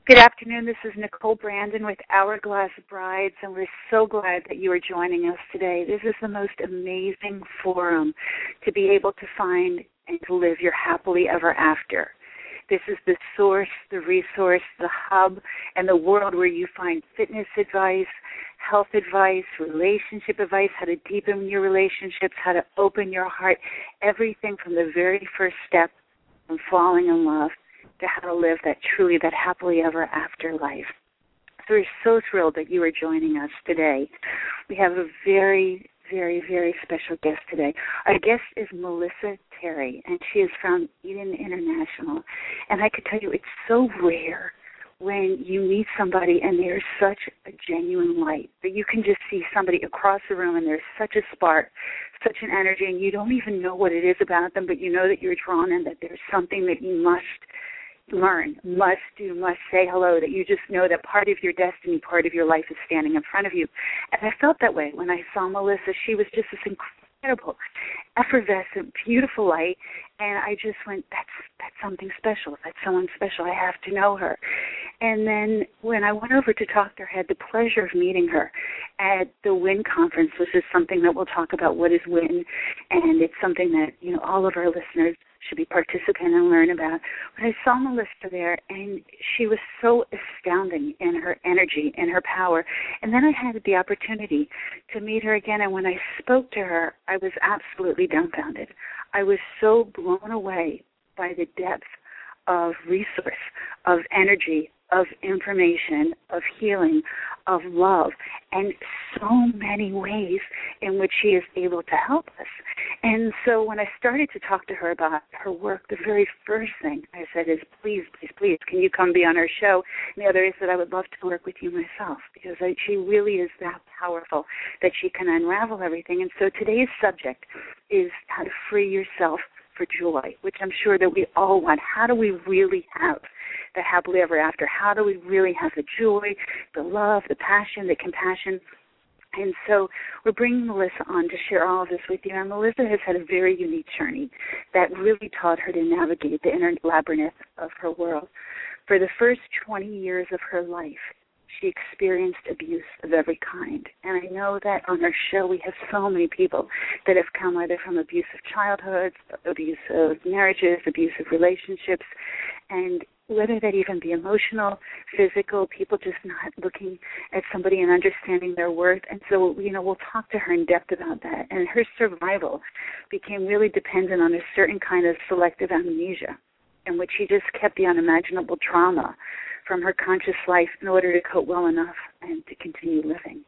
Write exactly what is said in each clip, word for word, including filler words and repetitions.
Good afternoon. This is Nicole Brandon with Hourglass Brides, and we're so glad that you are joining us today. This is the most amazing forum to be able to find and to live your happily ever after. This is the source, the resource, the hub, and the world where you find fitness advice, health advice, relationship advice, how to deepen your relationships, how to open your heart, everything from the very first step from falling in love to how to live that truly, that happily ever after life. So we're so thrilled that you are joining us today. We have a very, very, very special guest today. Our guest is Melissa Terry, and she is from Eden International. And I could tell you, it's so rare when you meet somebody and there's such a genuine light that you can just see somebody across the room and there's such a spark, such an energy, and you don't even know what it is about them, but you know that you're drawn in, that there's something that you must learn, must do, must say hello, that you just know that part of your destiny, part of your life is standing in front of you. And I felt that way when I saw Melissa. She was just this incredible, effervescent, beautiful light, and I just went, that's that's something special. That's someone special. I have to know her. And then when I went over to talk to her, I had the pleasure of meeting her at the WIN conference, which is something that we'll talk about, what is WIN, and it's something that, you know, all of our listeners should be participant and learn about. But I saw Melissa there, and she was so astounding in her energy and her power. And then I had the opportunity to meet her again, and when I spoke to her, I was absolutely dumbfounded. I was so blown away by the depth of resource, of energy, of information, of healing, of love, and so many ways in which she is able to help us. And so when I started to talk to her about her work, the very first thing I said is, please, please, please, can you come be on our show? And the other is that I would love to work with you myself, because I, she really is that powerful that she can unravel everything. And so today's subject is how to free yourself for joy, which I'm sure that we all want. How do we really have the happily ever after? How do we really have the joy, the love, the passion, the compassion? And so we're bringing Melissa on to share all of this with you. And Melissa has had a very unique journey that really taught her to navigate the inner labyrinth of her world. For the first twenty years of her life, she experienced abuse of every kind. And I know that on our show we have so many people that have come either from abusive childhoods, abusive marriages, abusive relationships, and whether that even be emotional, physical, people just not looking at somebody and understanding their worth. And so, you know, we'll talk to her in depth about that. And her survival became really dependent on a certain kind of selective amnesia, in which she just kept the unimaginable trauma from her conscious life in order to cope well enough and to continue living.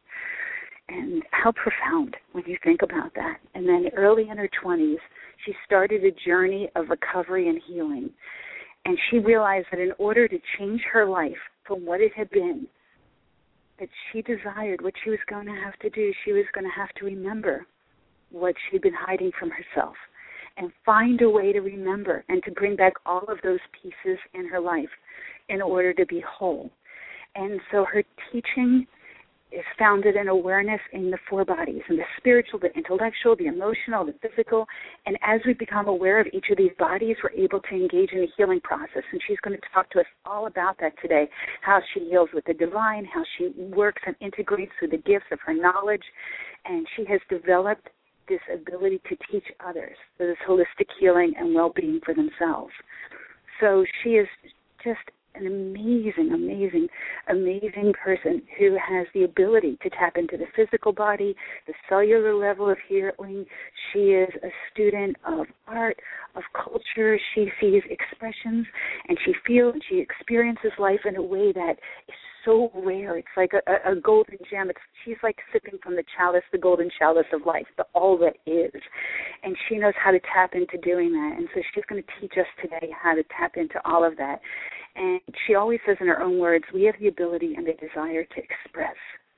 And how profound when you think about that. And then early in her twenties, she started a journey of recovery and healing. And she realized that in order to change her life from what it had been, that she desired, what she was going to have to do, she was going to have to remember what she'd been hiding from herself and find a way to remember and to bring back all of those pieces in her life in order to be whole. And so her teaching is founded in awareness in the four bodies, in the spiritual, the intellectual, the emotional, the physical. And as we become aware of each of these bodies, we're able to engage in the healing process. And she's going to talk to us all about that today, how she heals with the divine, how she works and integrates through the gifts of her knowledge. And she has developed this ability to teach others for this holistic healing and well-being for themselves. So she is just an amazing, amazing, amazing person who has the ability to tap into the physical body, the cellular level of healing. She is a student of art, of culture. She sees expressions, and she feels and she experiences life in a way that is so rare. It's like a, a golden gem. It's, she's like sipping from the chalice, the golden chalice of life, the all that is. And she knows how to tap into doing that. And so she's going to teach us today how to tap into all of that. And she always says in her own words, we have the ability and the desire to express.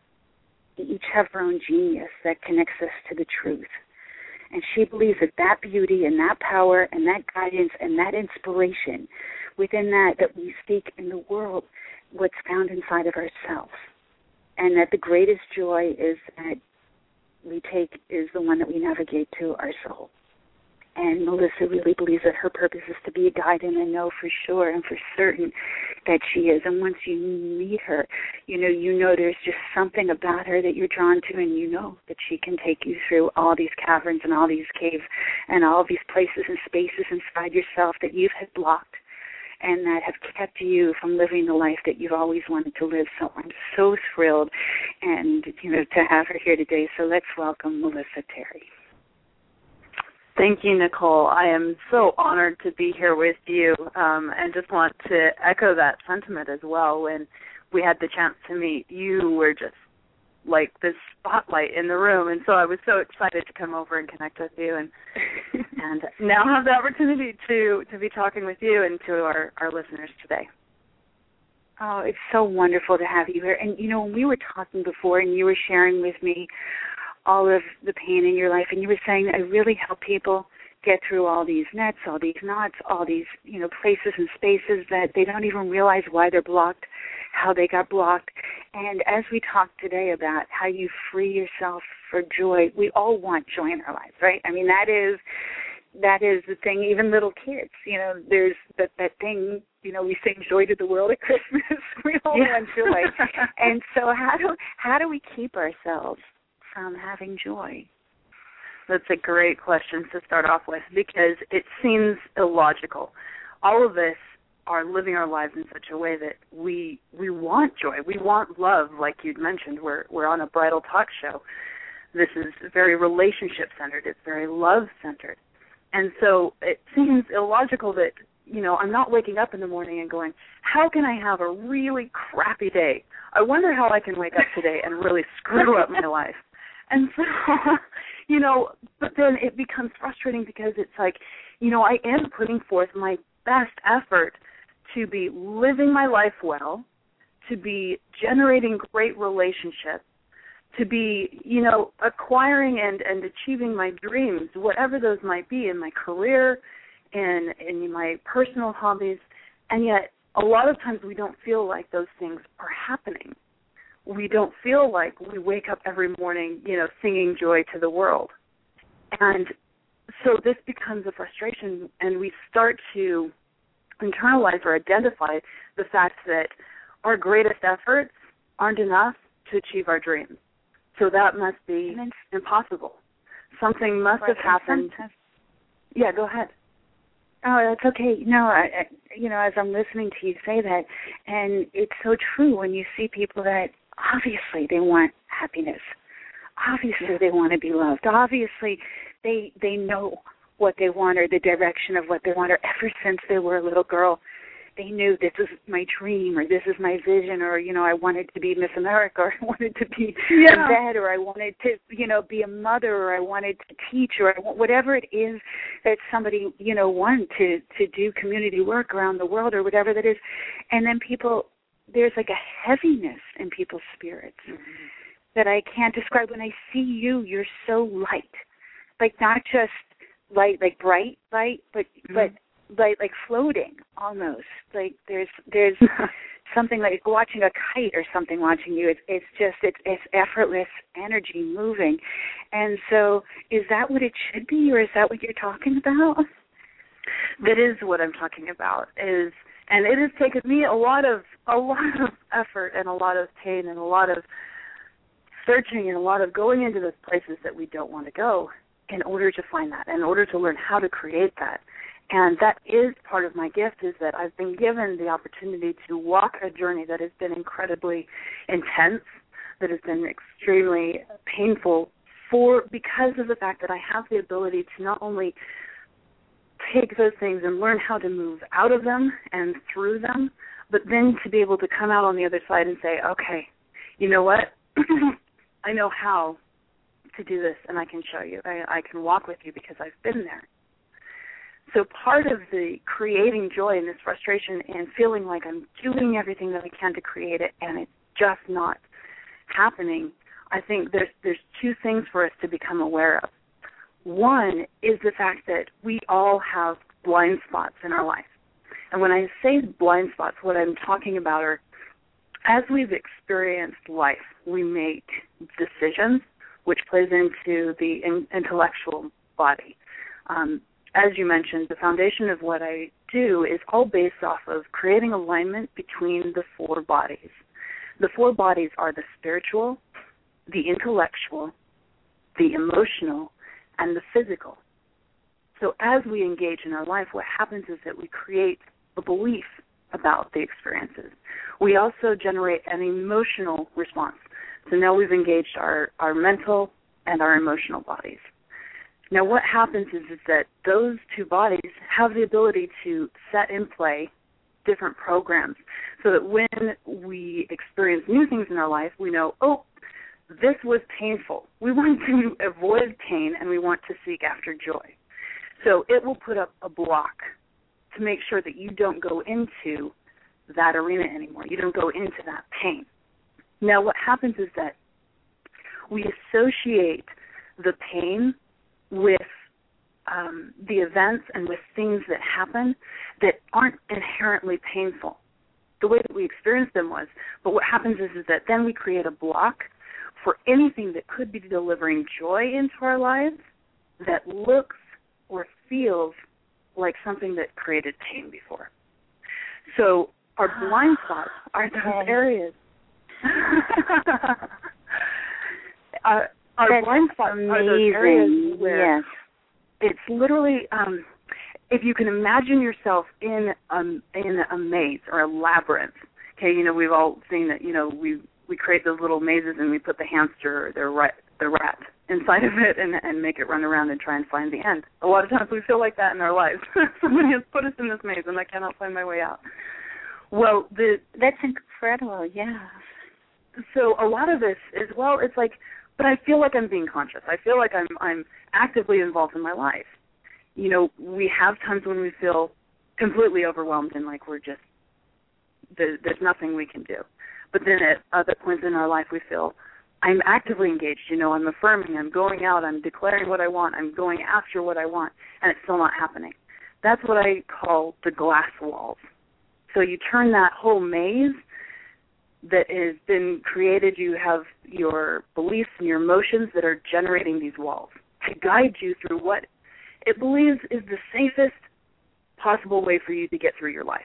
We each have our own genius that connects us to the truth. And she believes that that beauty and that power and that guidance and that inspiration within that, that we seek in the world, what's found inside of ourselves. And that the greatest joy is that we take is the one that we navigate to our soul. And Melissa really believes that her purpose is to be a guide, and I know for sure and for certain that she is. And once you meet her, you know, you know there's just something about her that you're drawn to, and you know that she can take you through all these caverns and all these caves and all these places and spaces inside yourself that you've had blocked and that have kept you from living the life that you've always wanted to live. So I'm so thrilled and, you know, to have her here today. So let's welcome Melissa Terry. Thank you, Nicole. I am so honored to be here with you, um, and just want to echo that sentiment as well. When we had the chance to meet, you were just like this spotlight in the room, and so I was so excited to come over and connect with you, and and now have the opportunity to, to be talking with you and to our, our listeners today. Oh, it's so wonderful to have you here. And, you know, when we were talking before and you were sharing with me all of the pain in your life, and you were saying, I really help people get through all these nets, all these knots, all these, you know, places and spaces that they don't even realize why they're blocked, how they got blocked. And as we talked today about how you free yourself for joy, we all want joy in our lives, right? I mean, that is that is the thing. Even little kids, you know, there's that, that thing, you know, we sing joy to the world at Christmas. We all yeah. want joy. And so how do how do we keep ourselves from having joy? That's a great question to start off with, because it seems illogical. All of us are living our lives in such a way that we we want joy. We want love, like you'd mentioned. We're we're on a bridal talk show. This is very relationship-centered. It's very love-centered. And so it seems illogical that, you know, I'm not waking up in the morning and going, how can I have a really crappy day? I wonder how I can wake up today and really screw up my life. And so, you know, but then it becomes frustrating because it's like, you know, I am putting forth my best effort to be living my life well, to be generating great relationships, to be, you know, acquiring and, and achieving my dreams, whatever those might be in my career and in my personal hobbies. And yet a lot of times we don't feel like those things are happening. We don't feel like we wake up every morning, you know, singing joy to the world. And so this becomes a frustration, and we start to internalize or identify the fact that our greatest efforts aren't enough to achieve our dreams. So that must be impossible. Something must right. have happened. Yeah, go ahead. Oh, that's okay. No, I, I, you know, as I'm listening to you say that, and it's so true when you see people that obviously they want happiness. Obviously yeah. they want to be loved. Obviously they they know what they want or the direction of what they want, or ever since they were a little girl, they knew this is my dream, or this is my vision, or, you know, I wanted to be Miss America, or I wanted to be yeah. a vet, or I wanted to, you know, be a mother, or I wanted to teach, or I, whatever it is that somebody, you know, wants to, to do community work around the world, or whatever that is. And then people, there's like a heaviness in people's spirits mm-hmm. that I can't describe. When I see you, you're so light, like not just light, like bright light, but mm-hmm. but like like floating almost. Like there's there's something like watching a kite or something watching you. It's it's just it's it's effortless energy moving. And so is that what it should be, or is that what you're talking about? That is what I'm talking about. Is and it has taken me a lot of a lot of effort and a lot of pain and a lot of searching and a lot of going into those places that we don't want to go in order to find that, in order to learn how to create that. And that is part of my gift, is that I've been given the opportunity to walk a journey that has been incredibly intense, that has been extremely painful for because of the fact that I have the ability to not only take those things and learn how to move out of them and through them, but then to be able to come out on the other side and say, okay, you know what? I know how to do this, and I can show you. I, I can walk with you because I've been there. So part of the creating joy and this frustration and feeling like I'm doing everything that I can to create it and it's just not happening, I think there's there's two things for us to become aware of. One is the fact that we all have blind spots in our life. And when I say blind spots, what I'm talking about are, as we've experienced life, we make decisions, which plays into the in, intellectual body. Um, as you mentioned, the foundation of what I do is all based off of creating alignment between the four bodies. The four bodies are the spiritual, the intellectual, the emotional, and the physical. So as we engage in our life, what happens is that we create a belief about the experiences. We also generate an emotional response. So now we've engaged our, our mental and our emotional bodies. Now what happens is, is that those two bodies have the ability to set in play different programs so that when we experience new things in our life, we know, oh, this was painful. We want to avoid pain and we want to seek after joy. So it will put up a block to make sure that you don't go into that arena anymore. You don't go into that pain. Now what happens is that we associate the pain with um, the events and with things that happen that aren't inherently painful. The way that we experience them was. But what happens is, is that then we create a block for anything that could be delivering joy into our lives that looks or feels like something that created pain before. So our blind spots are those areas. our our That's blind spots amazing. are those areas where yes. it's literally, um, if you can imagine yourself in um in a maze or a labyrinth. Okay, you know, we've all seen that. You know, we we create those little mazes and we put the hamster or the rat, the rat inside of it and, and make it run around and try and find the end. A lot of times we feel like that in our lives. Somebody has put us in this maze and I cannot find my way out. Well, the that's incredible. Yeah. So a lot of this is, well, it's like, but I feel like I'm being conscious. I feel like I'm I'm actively involved in my life. You know, we have times when we feel completely overwhelmed and like we're just, there, there's nothing we can do. But then at other points in our life we feel, I'm actively engaged. You know, I'm affirming, I'm going out, I'm declaring what I want, I'm going after what I want, and it's still not happening. That's what I call the glass walls. So you turn that whole maze that has been created, you have your beliefs and your emotions that are generating these walls to guide you through what it believes is the safest possible way for you to get through your life.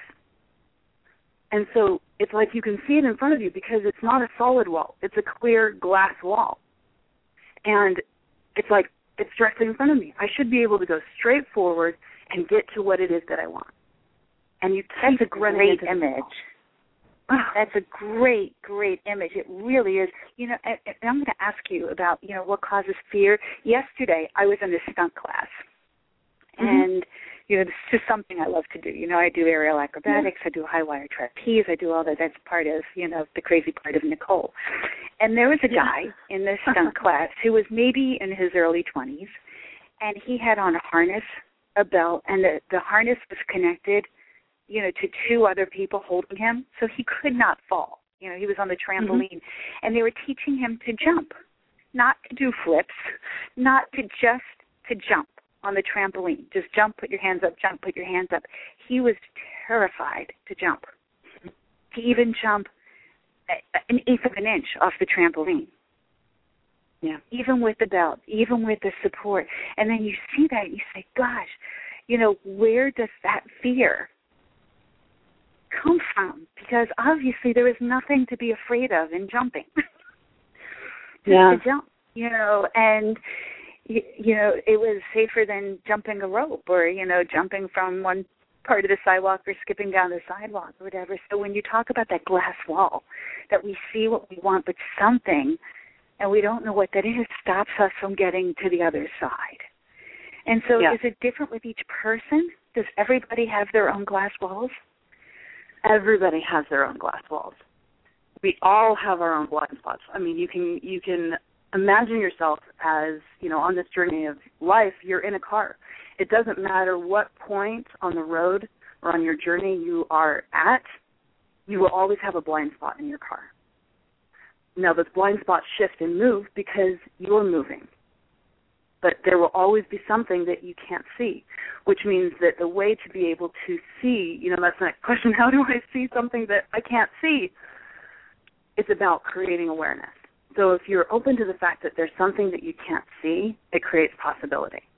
And so it's like you can see it in front of you because it's not a solid wall. It's a clear glass wall. And it's like it's directly in front of me. I should be able to go straight forward and get to what it is that I want. And you keep That's a great image. Oh. That's a great, great image. It really is. You know, and, and I'm going to ask you about, you know, what causes fear. Yesterday, I was in a stunt class. Mm-hmm. And, you know, this is just something I love to do. You know, I do aerial acrobatics. Yeah. I do high wire trapeze. I do all that. That's part of, you know, the crazy part of Nicole. And there was a guy yeah. in this stunt class who was maybe in his early twenties, and he had on a harness, a belt, and the, the harness was connected, you know, to two other people holding him, so he could not fall. You know, he was on the trampoline, mm-hmm. and they were teaching him to jump, not to do flips, not to just to jump on the trampoline. Just jump, put your hands up, jump, put your hands up. He was terrified to jump, to even jump an eighth of an inch off the trampoline. Yeah. Even with the belt, even with the support. And then you see that and you say, gosh, you know, where does that fear come from? Because obviously there is nothing to be afraid of in jumping. Just yeah. to jump, you know, and you, you know, it was safer than jumping a rope or, you know, jumping from one part of the sidewalk or skipping down the sidewalk or whatever. So when you talk about that glass wall, that we see what we want, but something, and we don't know what that is, stops us from getting to the other side. And so yeah. is it different with each person? Does everybody have their own glass walls? Everybody has their own glass walls. We all have our own blind spots. I mean, you can you can imagine yourself as, you know, on this journey of life, you're in a car. It doesn't matter what point on the road or on your journey you are at, you will always have a blind spot in your car. Now, those blind spots shift and move because you're moving. But there will always be something that you can't see, which means that the way to be able to see, you know, that's the next question, how do I see something that I can't see? It's about creating awareness. So if you're open to the fact that there's something that you can't see, it creates possibility.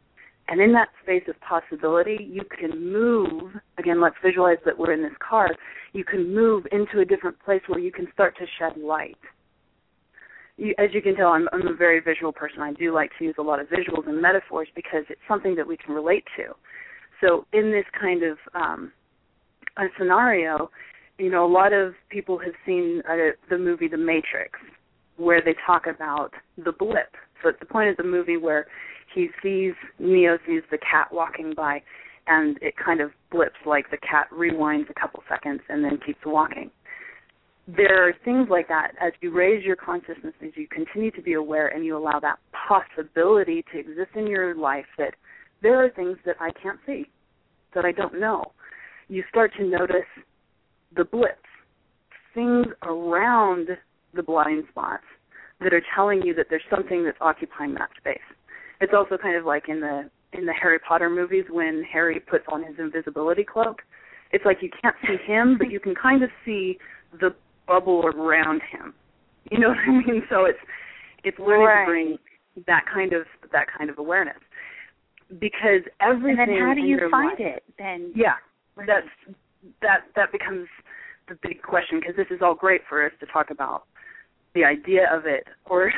And in that space of possibility, you can move, again, let's visualize that we're in this car, you can move into a different place where you can start to shed light. You, as you can tell, I'm, I'm a very visual person. I do like to use a lot of visuals and metaphors because it's something that we can relate to. So in this kind of um, a scenario, you know, a lot of people have seen uh, the movie The Matrix, where they talk about the blip. So it's the point of the movie where he sees, Neo sees the cat walking by, and it kind of blips, like the cat rewinds a couple seconds and then keeps walking. There are things like that. As you raise your consciousness, as you continue to be aware and you allow that possibility to exist in your life, that there are things that I can't see, that I don't know. You start to notice the blips, things around the blind spots that are telling you that there's something that's occupying that space. It's also kind of like in the in the Harry Potter movies when Harry puts on his invisibility cloak. It's like you can't see him, but you can kind of see the bubble around him. You know what I mean? So it's it's learning right. to bring that kind of that kind of awareness, because everything. And then how do you find life, it? Then yeah, that's that that becomes the big question, because this is all great for us to talk about the idea of it, or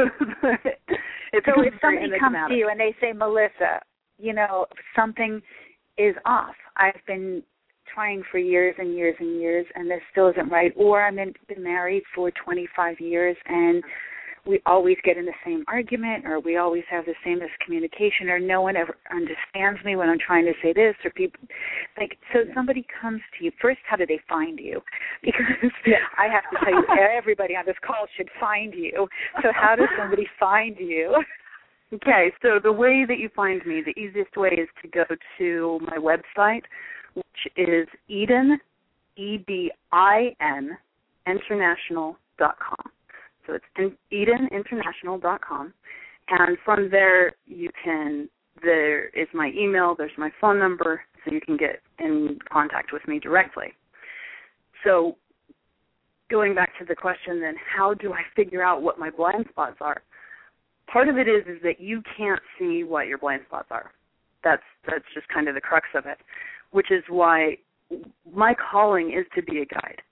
it's so if somebody comes to you and they say, Melissa, you know, something is off. I've been trying for years and years and years, and this still isn't right. Or I've been married for twenty-five years, and we always get in the same argument, or we always have the same miscommunication, or no one ever understands me when I'm trying to say this, or people, like, so somebody comes to you. First, how do they find you? Because yeah. I have to tell you, everybody on this call should find you. So how does somebody find you? Okay, so the way that you find me, the easiest way is to go to my website, which is Eden, E D I N, international dot com. So it's eden international dot com, and from there you can, there is my email, there's my phone number, so you can get in contact with me directly. So going back to the question then, how do I figure out what my blind spots are? Part of it is is that you can't see what your blind spots are. That's that's just kind of the crux of it, which is why my calling is to be a guide.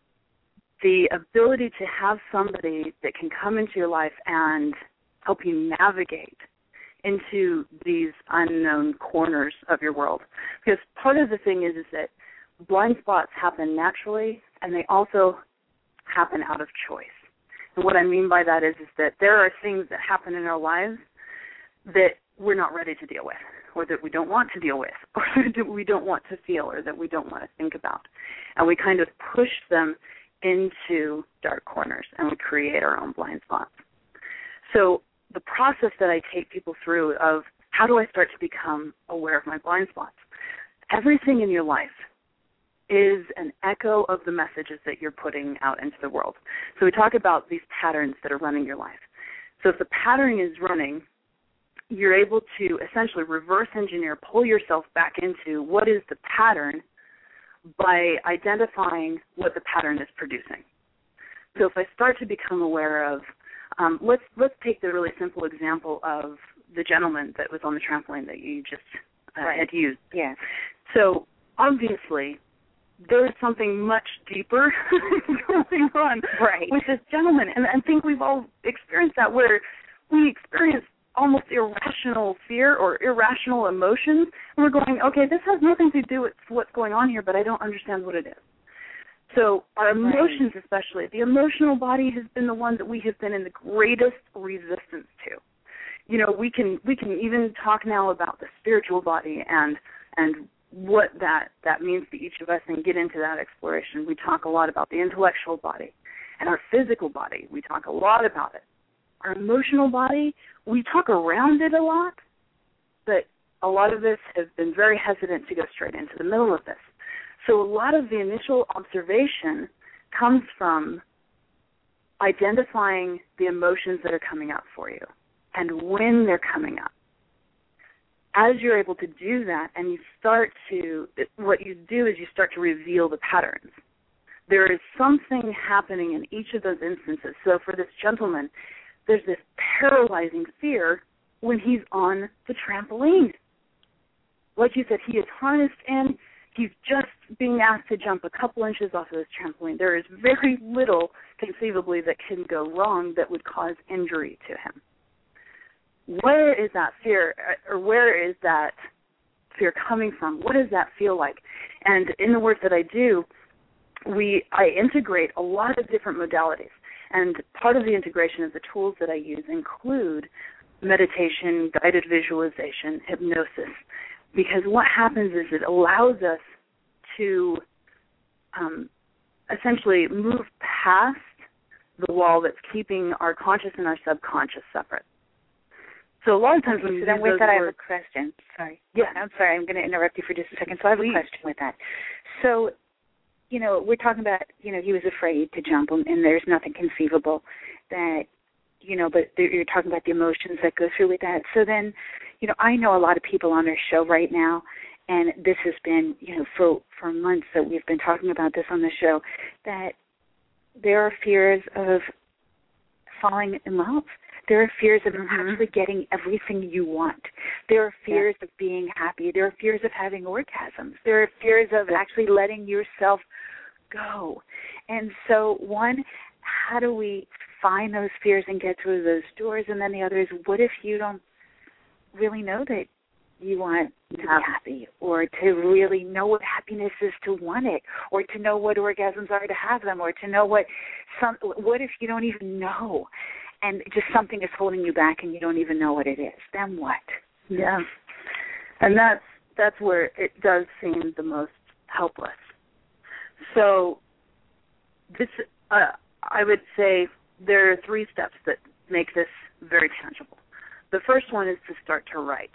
The ability to have somebody that can come into your life and help you navigate into these unknown corners of your world. Because part of the thing is, is that blind spots happen naturally, and they also happen out of choice. And what I mean by that is, is that there are things that happen in our lives that we're not ready to deal with, or that we don't want to deal with, or that we don't want to feel, or that we don't want to think about. And we kind of push them into dark corners, and we create our own blind spots. So the process that I take people through of how do I start to become aware of my blind spots? Everything in your life is an echo of the messages that you're putting out into the world. So we talk about these patterns that are running your life. So if the pattern is running, you're able to essentially reverse engineer, pull yourself back into what is the pattern by identifying what the pattern is producing. So if I start to become aware of, um, let's let's take the really simple example of the gentleman that was on the trampoline that you just uh, right. had used. Yeah. So obviously there is something much deeper going on right. with this gentleman, and I think we've all experienced that, where we experience almost irrational fear or irrational emotions, and we're going, okay, this has nothing to do with what's going on here, but I don't understand what it is. So our emotions, right. especially, the emotional body has been the one that we have been in the greatest resistance to. You know, we can we can even talk now about the spiritual body and and what that, that means to each of us, and get into that exploration. We talk a lot about the intellectual body and our physical body. We talk a lot about it. Our emotional body, we talk around it a lot, but a lot of us have been very hesitant to go straight into the middle of this. So a lot of the initial observation comes from identifying the emotions that are coming up for you and when they're coming up. As you're able to do that, and you start to, what you do is you start to reveal the patterns. There is something happening in each of those instances. So for this gentleman, there's this paralyzing fear when he's on the trampoline. like you said, he is harnessed in. He's just being asked to jump a couple inches off of this trampoline. There is very little, conceivably, that can go wrong that would cause injury to him. Where is that fear, or where is that fear coming from? What does that feel like? And in the work that I do, we I integrate a lot of different modalities. And part of the integration of the tools that I use include meditation, guided visualization, hypnosis. Because what happens is it allows us to um, essentially move past the wall that's keeping our conscious and our subconscious separate. So a lot of times when you so then use with those that, words, I have a question. Sorry. Yeah. I'm sorry. I'm going to interrupt you for just a second. So I have Please. a question with that. So, you know, we're talking about, you know, he was afraid to jump, and there's nothing conceivable that, you know, but you're talking about the emotions that go through with that. So then, you know, I know a lot of people on our show right now, and this has been, you know, for, for months that we've been talking about this on the show, that there are fears of falling in love. There are fears of mm-hmm. actually getting everything you want. There are fears yeah. of being happy. There are fears of having orgasms. There are fears of yeah. actually letting yourself go. And so, one, how do we find those fears and get through those doors? And then the other is, what if you don't really know that you want to be happy, or to really know what happiness is to want it, or to know what orgasms are to have them, or to know what some. What if you don't even know, and just something is holding you back and you don't even know what it is? Then what? Yeah, and that's that's where it does seem the most helpless. So this, uh, I would say, there are three steps that make this very tangible. The first one is to start to write.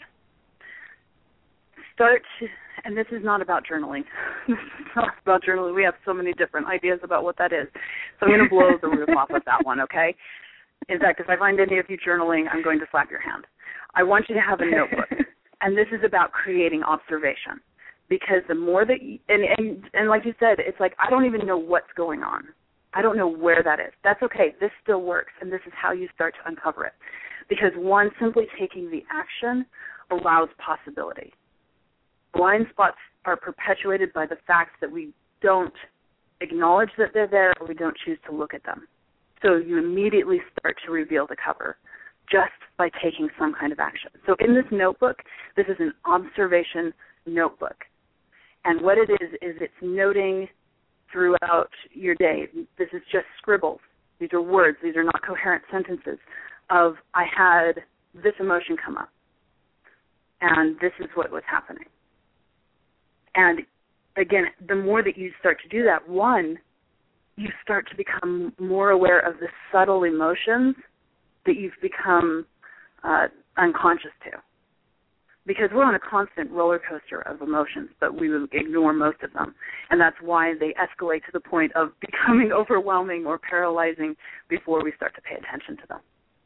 Start, and this is not about journaling. This is not about journaling. We have so many different ideas about what that is. So I'm going to blow the roof off of that one, okay? In fact, if I find any of you journaling, I'm going to slap your hand. I want you to have a notebook, and this is about creating observation. Because the more that, you, and, and, and like you said, it's like, I don't even know what's going on. I don't know where that is. That's okay. This still works, and this is how you start to uncover it. Because, one, simply taking the action allows possibility. Blind spots are perpetuated by the fact that we don't acknowledge that they're there, or we don't choose to look at them. So you immediately start to reveal the cover just by taking some kind of action. So in this notebook, this is an observation notebook. And what it is, is it's noting throughout your day. This is just scribbles. These are words. These are not coherent sentences of, I had this emotion come up, and this is what was happening. And, again, the more that you start to do that, one, you start to become more aware of the subtle emotions that you've become uh, unconscious to. Because we're on a constant roller coaster of emotions, but we ignore most of them. And that's why they escalate to the point of becoming overwhelming or paralyzing before we start to pay attention to them.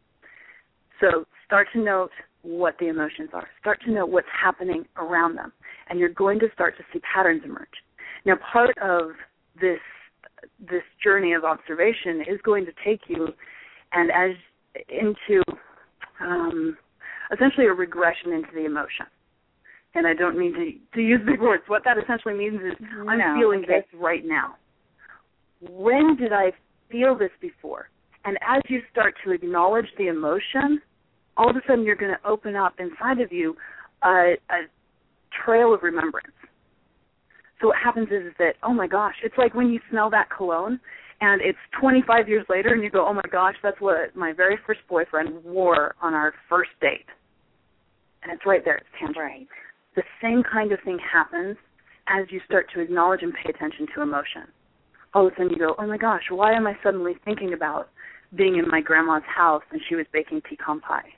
So start to note what the emotions are. Start to know what's happening around them. And you're going to start to see patterns emerge. Now, part of this this journey of observation is going to take you and as into um, essentially a regression into the emotion. And I don't mean to, to use big words. What that essentially means is no, I'm feeling okay. this right now. When did I feel this before? And as you start to acknowledge the emotion, all of a sudden you're going to open up inside of you a, a trail of remembrance. So what happens is, is that, oh, my gosh, it's like when you smell that cologne, and it's twenty-five years later, and you go, oh, my gosh, that's what my very first boyfriend wore on our first date. And it's right there. It's tangible. Right. The same kind of thing happens as you start to acknowledge and pay attention to emotion. All of a sudden you go, oh, my gosh, why am I suddenly thinking about being in my grandma's house and she was baking pecan pie?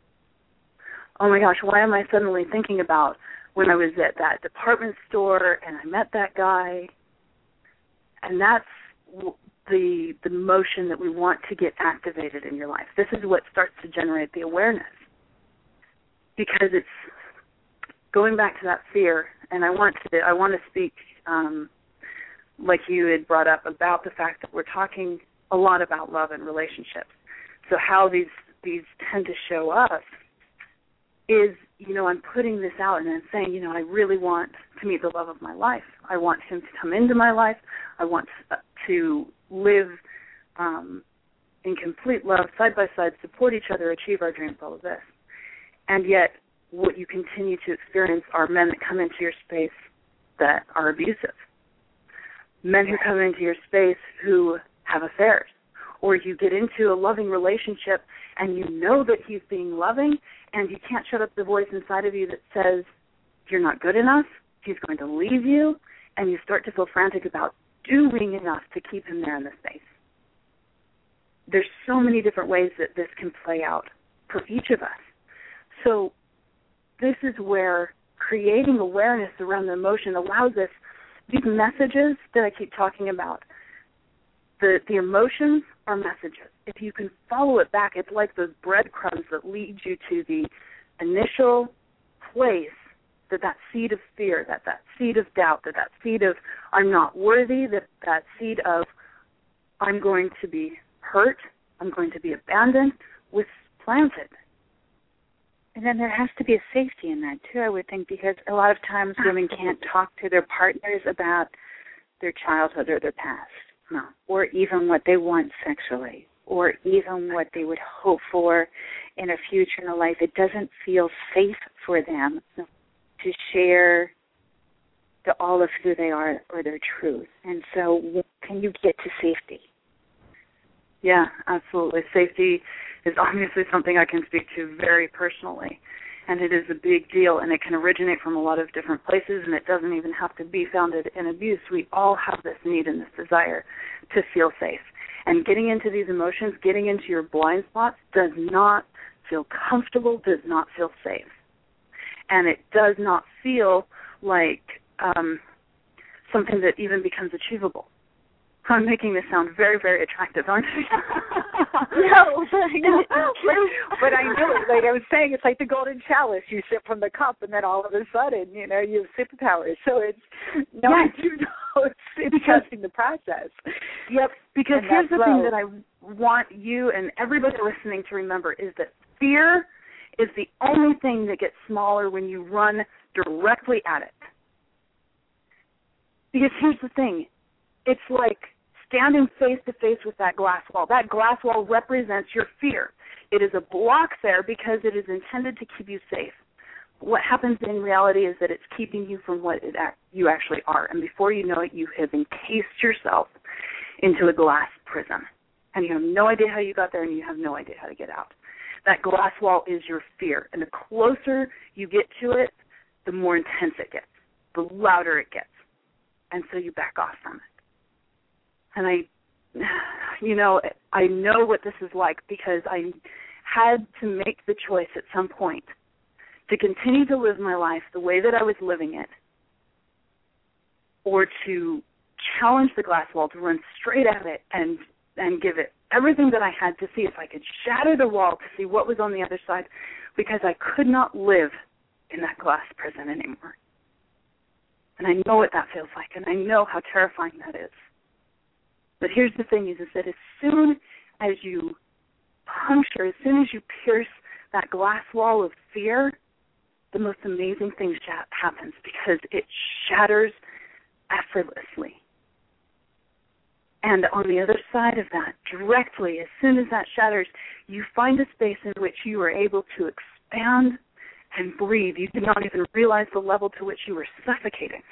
Oh, my gosh, why am I suddenly thinking about when I was at that department store and I met that guy? And that's the the motion that we want to get activated in your life. This is what starts to generate the awareness. Because it's going back to that fear, and I want to I want to speak, um, like you had brought up, about the fact that we're talking a lot about love and relationships. So how these these tend to show up is, you know, I'm putting this out and I'm saying, you know, I really want to meet the love of my life. I want him to come into my life. I want to live um, in complete love, side by side, support each other, achieve our dreams, all of this. And yet what you continue to experience are men that come into your space that are abusive, men who come into your space who have affairs, or you get into a loving relationship and you know that he's being loving and you can't shut up the voice inside of you that says you're not good enough, he's going to leave you, and you start to feel frantic about doing enough to keep him there in the space. There's so many different ways that this can play out for each of us. So this is where creating awareness around the emotion allows us, these messages that I keep talking about, the, the emotions are messages. If you can follow it back, it's like those breadcrumbs that lead you to the initial place that that seed of fear, that that seed of doubt, that that seed of I'm not worthy, that that seed of I'm going to be hurt, I'm going to be abandoned, was planted. And then there has to be a safety in that, too, I would think, because a lot of times women can't talk to their partners about their childhood or their past, no. or even what they want sexually, or even what they would hope for in a future in a life. It doesn't feel safe for them to share the, all of who they are or their truth. And so can you get to safety? Yeah, absolutely. Safety is obviously something I can speak to very personally, and it is a big deal, and it can originate from a lot of different places, and it doesn't even have to be founded in abuse. We all have this need and this desire to feel safe, and getting into these emotions, getting into your blind spots does not feel comfortable, does not feel safe, and it does not feel like um, something that even becomes achievable. I'm making this sound very, very attractive, aren't I? No, but I know. But I know it. Like I was saying, it's like the golden chalice. You sip from the cup, and then all of a sudden, you know, you have superpowers. So it's, no, yes. I do know it's, it's trusting the process. Yep, because and here's the flow. thing that I want you and everybody listening to remember is that fear is the only thing that gets smaller when you run directly at it. Because here's the thing. It's like standing face-to-face with that glass wall. That glass wall represents your fear. It is a block there because it is intended to keep you safe. What happens in reality is that it's keeping you from what it act, you actually are. And before you know it, you have encased yourself into a glass prison. And you have no idea how you got there, and you have no idea how to get out. That glass wall is your fear. And the closer you get to it, the more intense it gets, the louder it gets. And so you back off from it. And I, you know, I know what this is like because I had to make the choice at some point to continue to live my life the way that I was living it, or to challenge the glass wall, to run straight at it and, and give it everything that I had to see if I could shatter the wall to see what was on the other side, because I could not live in that glass prison anymore. And I know what that feels like, and I know how terrifying that is. But here's the thing is, is that as soon as you puncture, as soon as you pierce that glass wall of fear, the most amazing thing sh- happens because it shatters effortlessly. And on the other side of that, directly, as soon as that shatters, you find a space in which you are able to expand and breathe. You did not even realize the level to which you were suffocating.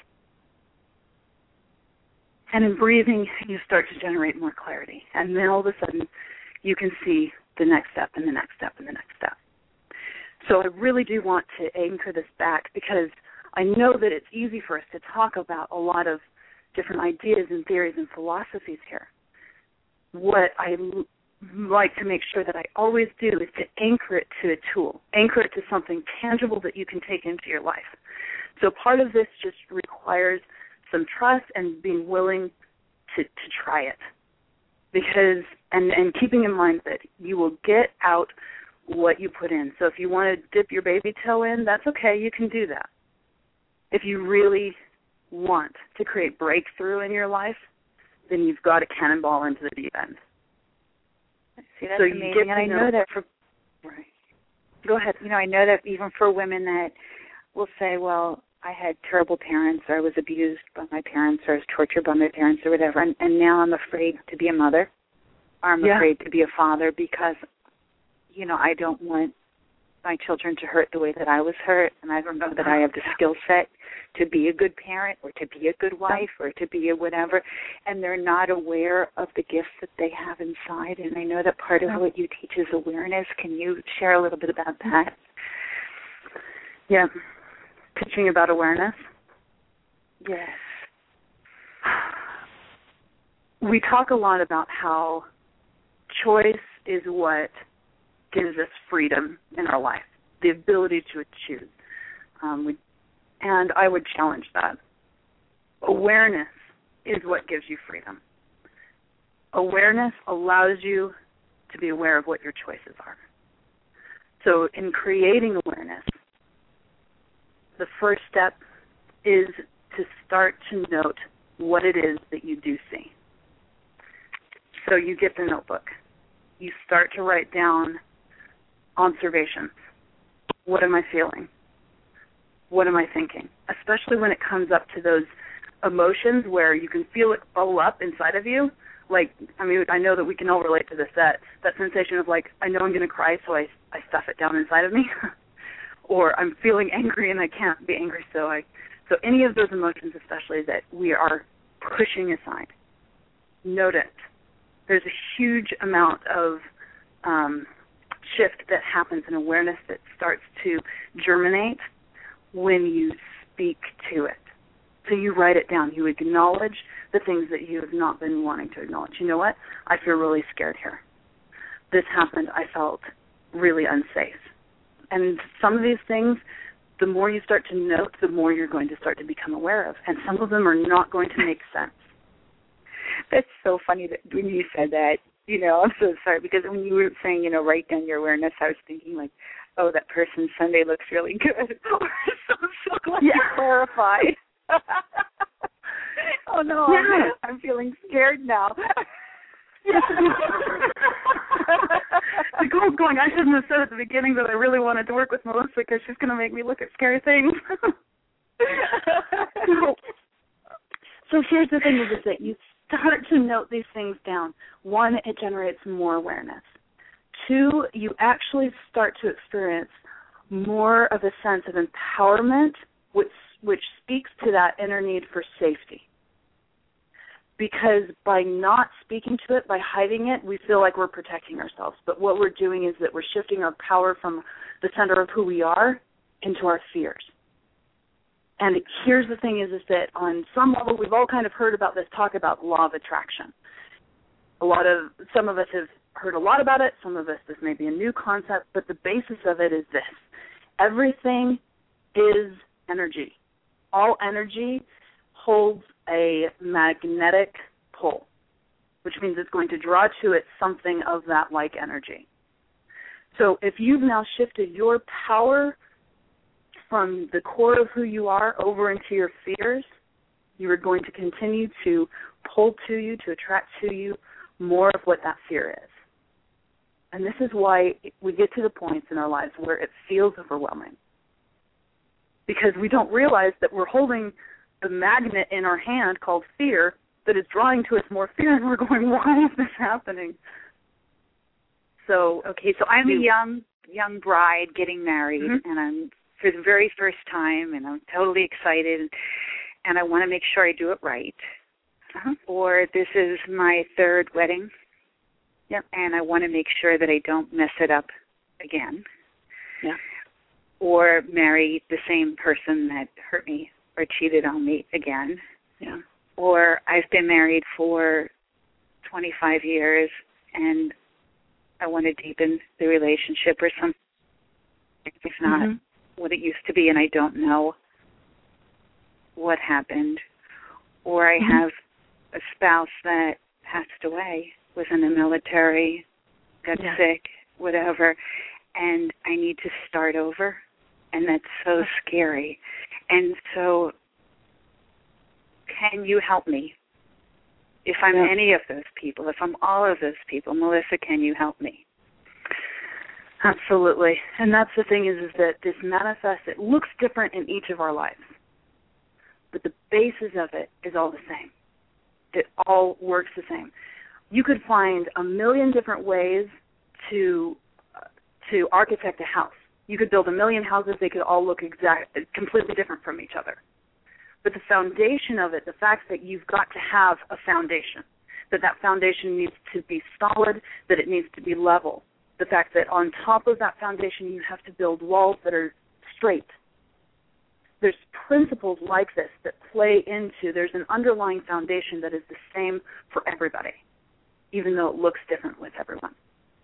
And in breathing, you start to generate more clarity. And then all of a sudden, you can see the next step and the next step and the next step. So I really do want to anchor this back because I know that it's easy for us to talk about a lot of different ideas and theories and philosophies here. What I l- like to make sure that I always do is to anchor it to a tool, anchor it to something tangible that you can take into your life. So part of this just requires some trust and being willing to, to try it. Because, and, and keeping in mind that you will get out what you put in. So if you want to dip your baby toe in, that's okay, you can do that. If you really want to create breakthrough in your life, then you've got to cannonball into the deep end. See, that's so amazing, you get and I know, know that for... Right. Go ahead. You know, I know that even for women that will say, well, I had terrible parents, or I was abused by my parents, or I was tortured by my parents, or whatever, and, and now I'm afraid to be a mother, or I'm yeah. afraid to be a father because, you know, I don't want my children to hurt the way that I was hurt, and I don't know that I have the skill set to be a good parent or to be a good wife or to be a whatever, and they're not aware of the gifts that they have inside. And I know that part of what you teach is awareness. Can you share a little bit about that? Yeah. Teaching about awareness? Yes. We talk a lot about how choice is what gives us freedom in our life, the ability to choose. Um, we, and I would challenge that. Awareness is what gives you freedom. Awareness allows you to be aware of what your choices are. So in creating awareness, the first step is to start to note what it is that you do see. So you get the notebook. You start to write down observations. What am I feeling? What am I thinking? Especially when it comes up to those emotions where you can feel it bubble up inside of you. Like, I mean, I know that we can all relate to this, that, that sensation of like, I know I'm going to cry, so I, I stuff it down inside of me. Or I'm feeling angry and I can't be angry, so I, so any of those emotions especially that we are pushing aside, note it. There's a huge amount of um, shift that happens in awareness that starts to germinate when you speak to it. So you write it down. You acknowledge the things that you have not been wanting to acknowledge. You know what? I feel really scared here. This happened. I felt really unsafe. And some of these things, the more you start to note, the more you're going to start to become aware of. And some of them are not going to make sense. That's so funny that when you said that, you know, I'm so sorry, because when you were saying, you know, write down your awareness, I was thinking like, oh, that person's Sunday looks really good. so I'm so glad yeah. you're clarified. oh, no, yeah. I'm, I'm feeling scared now. The goal's going, I shouldn't have said at the beginning that I really wanted to work with Melissa because she's going to make me look at scary things. so, so here's the thing is that you start to note these things down. One, it generates more awareness. Two, you actually start to experience more of a sense of empowerment, which which speaks to that inner need for safety. Because by not speaking to it, by hiding it, we feel like we're protecting ourselves. But what we're doing is that we're shifting our power from the center of who we are into our fears. And here's the thing is, is that on some level, we've all kind of heard about this talk about law of attraction. A lot of, some of us have heard a lot about it. Some of us, this may be a new concept, but the basis of it is this. Everything is energy. All energy holds a magnetic pull, which means it's going to draw to it something of that like energy. So if you've now shifted your power from the core of who you are over into your fears, you are going to continue to pull to you, to attract to you more of what that fear is. And this is why we get to the points in our lives where it feels overwhelming. Because we don't realize that we're holding the magnet in our hand called fear that is drawing to us more fear, and we're going, why is this happening? So, okay, so I'm a young young bride getting married, mm-hmm. and I'm for the very first time, and I'm totally excited, and I want to make sure I do it right. Uh-huh. Or this is my third wedding, yep. and I want to make sure that I don't mess it up again. Yeah. Or marry the same person that hurt me or cheated on me again. Yeah. Or I've been married for twenty-five years and I want to deepen the relationship or something. It's not mm-hmm. what it used to be and I don't know what happened. Or I mm-hmm. have a spouse that passed away, was in the military, got yeah. sick, whatever, and I need to start over. And that's so scary. And so can you help me? If I'm yeah. any of those people, if I'm all of those people, Melissa, can you help me? Absolutely. And that's the thing is, is that this manifests, it looks different in each of our lives, but the basis of it is all the same. It all works the same. You could find a million different ways to uh, to architect a house. You could build a million houses. They could all look exact, completely different from each other. But the foundation of it, the fact that you've got to have a foundation, that that foundation needs to be solid, that it needs to be level, the fact that on top of that foundation you have to build walls that are straight. There's principles like this that play into, there's an underlying foundation that is the same for everybody, even though it looks different with everyone.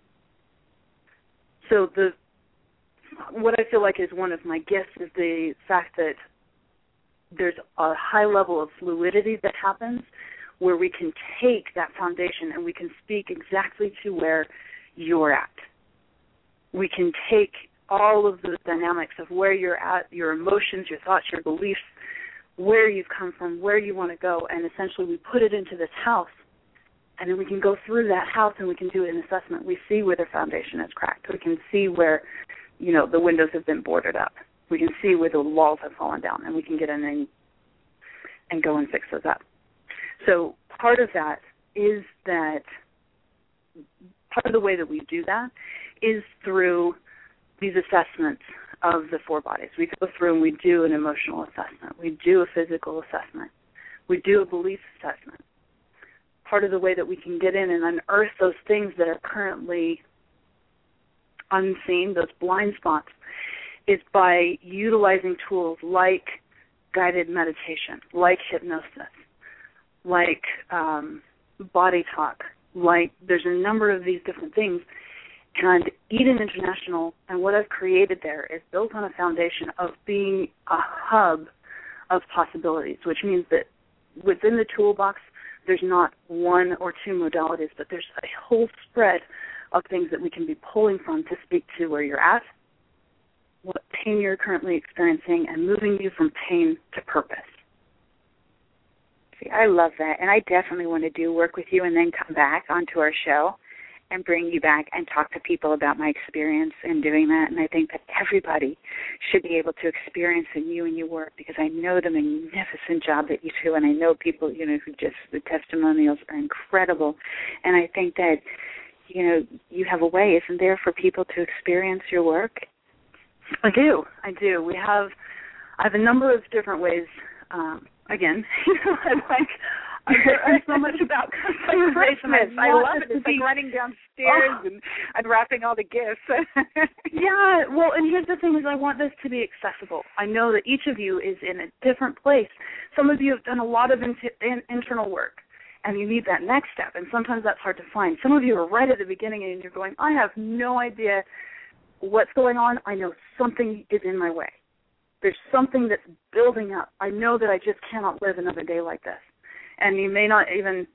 So the what I feel like is one of my gifts is the fact that there's a high level of fluidity that happens where we can take that foundation and we can speak exactly to where you're at. We can take all of the dynamics of where you're at, your emotions, your thoughts, your beliefs, where you've come from, where you want to go, and essentially we put it into this house, and then we can go through that house and we can do an assessment. We see where the foundation is cracked. We can see where, you know, the windows have been boarded up. We can see where the walls have fallen down, and we can get in and, and go and fix those up. So part of that is that, part of the way that we do that is through these assessments of the four bodies. We go through and we do an emotional assessment. We do a physical assessment. We do a belief assessment. Part of the way that we can get in and unearth those things that are currently unseen, those blind spots, is by utilizing tools like guided meditation, like hypnosis, like um, body talk, like there's a number of these different things. And Eden International and what I've created there is built on a foundation of being a hub of possibilities, which means that within the toolbox, there's not one or two modalities, but there's a whole spread of things that we can be pulling from to speak to where you're at, what pain you're currently experiencing, and moving you from pain to purpose. See, I love that, and I definitely want to do work with you and then come back onto our show and bring you back and talk to people about my experience in doing that. And I think that everybody should be able to experience in you and your work, because I know the magnificent job that you do, and I know people, you know, who just, the testimonials are incredible. And I think that, you know, you have a way, isn't there, for people to experience your work? I do. I do. We have, I have a number of different ways. Um, again, you know, I like, I learned so much about customization. I, I love it. It's like running downstairs oh. and unwrapping all the gifts. Yeah, well, and here's the thing is I want this to be accessible. I know that each of you is in a different place. Some of you have done a lot of in, in, internal work, and you need that next step, and sometimes that's hard to find. Some of you are right at the beginning, and you're going, I have no idea what's going on. I know something is in my way. There's something that's building up. I know that I just cannot live another day like this. And you may not even,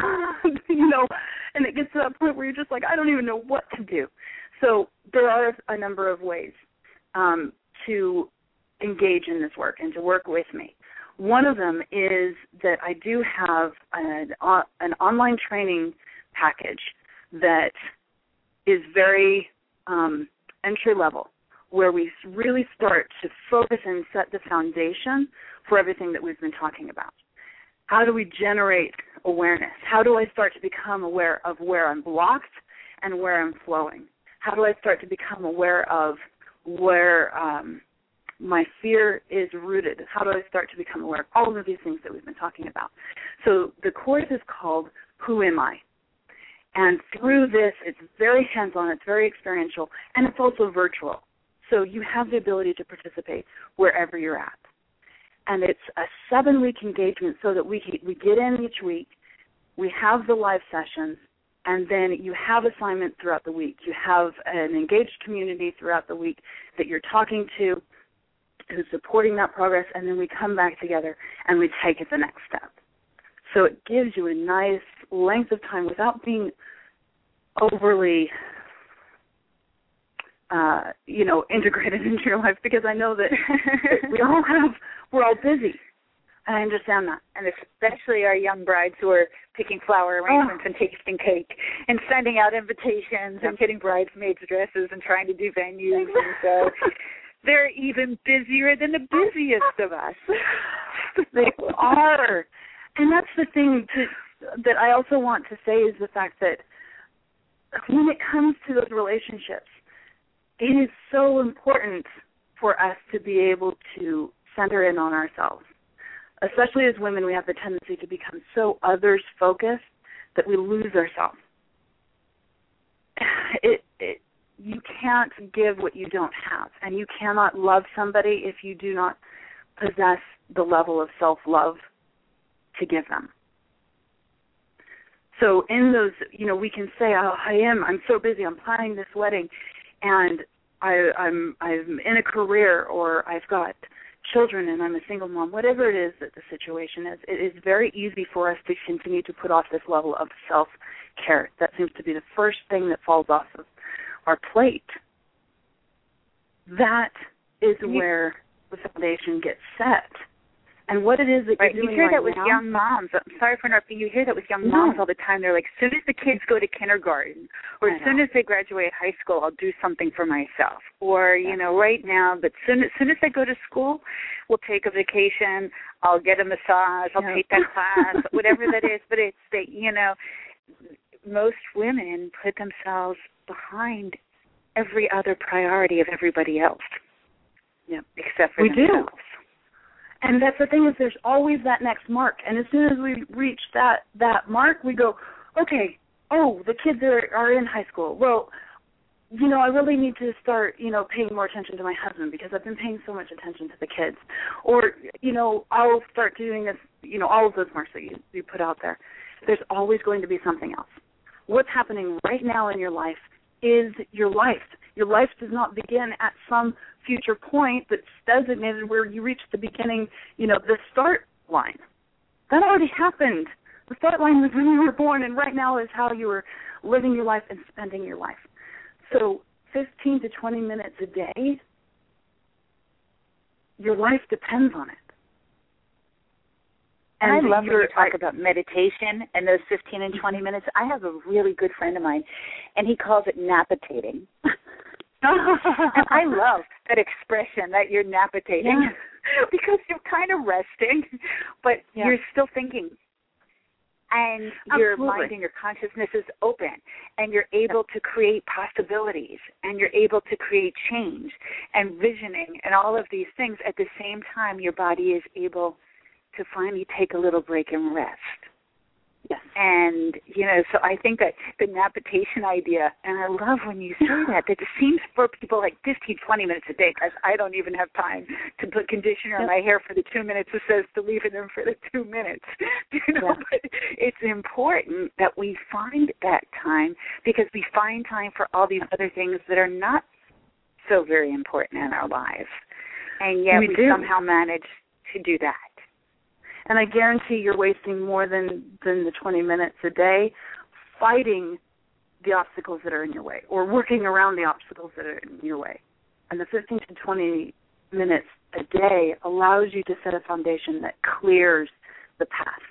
you know, and it gets to that point where you're just like, I don't even know what to do. So there are a number of ways um, to engage in this work and to work with me. One of them is that I do have an, uh, an online training package that is very um, entry level, where we really start to focus and set the foundation for everything that we've been talking about. How do we generate awareness? How do I start to become aware of where I'm blocked and where I'm flowing? How do I start to become aware of where um, my fear is rooted? How do I start to become aware of all of these things that we've been talking about? So the course is called Who Am I? And through this, it's very hands-on, it's very experiential, and it's also virtual. So you have the ability to participate wherever you're at. And it's a seven-week engagement so that we we get in each week, we have the live sessions, and then you have assignments throughout the week. You have an engaged community throughout the week that you're talking to, who's supporting that progress, and then we come back together and we take it the next step. So it gives you a nice length of time without being overly Uh, you know, integrated into your life, because I know that we all have, we're all busy. I understand that. And especially our young brides who are picking flower arrangements oh. and tasting cake and sending out invitations and getting bridesmaids dresses and trying to do venues. And so they're even busier than the busiest of us. They are. And that's the thing to, that I also want to say is the fact that when it comes to those relationships, it is so important for us to be able to center in on ourselves. Especially as women, we have the tendency to become so others-focused that we lose ourselves. It, it, you can't give what you don't have, and you cannot love somebody if you do not possess the level of self-love to give them. So in those, you know, we can say, oh, I am, I'm so busy, I'm planning this wedding, and I, I'm, I'm in a career, or I've got children and I'm a single mom, whatever it is that the situation is, it is very easy for us to continue to put off this level of self-care. That seems to be the first thing that falls off of our plate. That is where the foundation gets set. And what it is that right. you're doing you hear right that with now, young moms. I'm sorry for interrupting. You hear that with young no. moms all the time. They're like, as soon as the kids go to kindergarten, or as soon as they graduate high school, I'll do something for myself. Or yeah. you know, right now, but soon as soon as they go to school, we'll take a vacation. I'll get a massage. I'll yeah. take that class, whatever that is. But it's that you know, most women put themselves behind every other priority of everybody else. Yeah, except for we themselves. do. And that's the thing is there's always that next mark. And as soon as we reach that, that mark, we go, okay, oh, the kids are, are in high school. Well, you know, I really need to start, you know, paying more attention to my husband because I've been paying so much attention to the kids. Or, you know, I'll start doing this, you know, all of those marks that you, you put out there. There's always going to be something else. What's happening right now in your life is your life. Your life does not begin at some future point that's designated where you reach the beginning, you know, the start line. That already happened. The start line was when you were born, and right now is how you are living your life and spending your life. So fifteen to twenty minutes a day, your life depends on it. And I love when you talk about meditation and those fifteen and twenty minutes. I have a really good friend of mine, and he calls it napitating. And I love that expression that you're napitating yeah. because you're kind of resting, but yeah. you're still thinking. And your Absolutely. mind and your consciousness is open, and you're able yeah. to create possibilities, and you're able to create change and visioning and all of these things. At the same time, your body is able to finally take a little break and rest. Yes. And, you know, so I think that the napitation idea, and I love when you say that, that it seems for people like fifteen, twenty minutes a day, because I don't even have time to put conditioner in my hair for the two minutes it says to leave it in for the two minutes. You know, yeah. But it's important that we find that time because we find time for all these other things that are not so very important in our lives. And yet we, we do. somehow manage to do that. And I guarantee you're wasting more than, than the twenty minutes a day fighting the obstacles that are in your way or working around the obstacles that are in your way. And the fifteen to twenty minutes a day allows you to set a foundation that clears the path.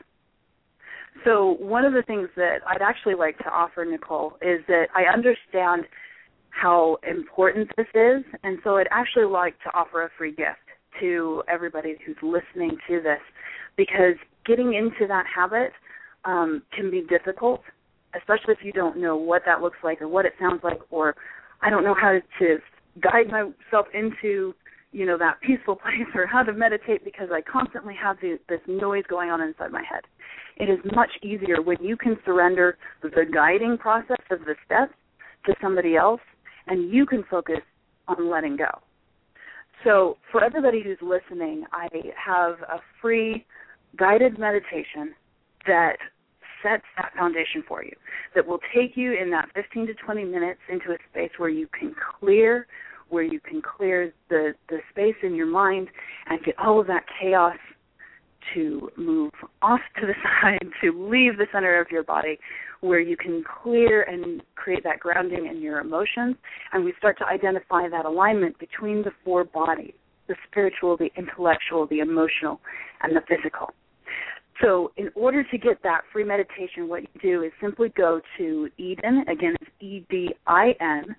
So one of the things that I'd actually like to offer, Nicole, is that I understand how important this is, and so I'd actually like to offer a free gift to everybody who's listening to this, because getting into that habit um, can be difficult, especially if you don't know what that looks like or what it sounds like, or I don't know how to guide myself into, you know, that peaceful place or how to meditate because I constantly have the, this noise going on inside my head. It is much easier when you can surrender the guiding process of the steps to somebody else and you can focus on letting go. So for everybody who's listening, I have a free guided meditation that sets that foundation for you, that will take you in that fifteen to twenty minutes into a space where you can clear, where you can clear the, the space in your mind and get all of that chaos to move off to the side, to leave the center of your body, where you can clear and create that grounding in your emotions, and we start to identify that alignment between the four bodies, the spiritual, the intellectual, the emotional, and the physical. So in order to get that free meditation, what you do is simply go to Eden, again, it's E D I N,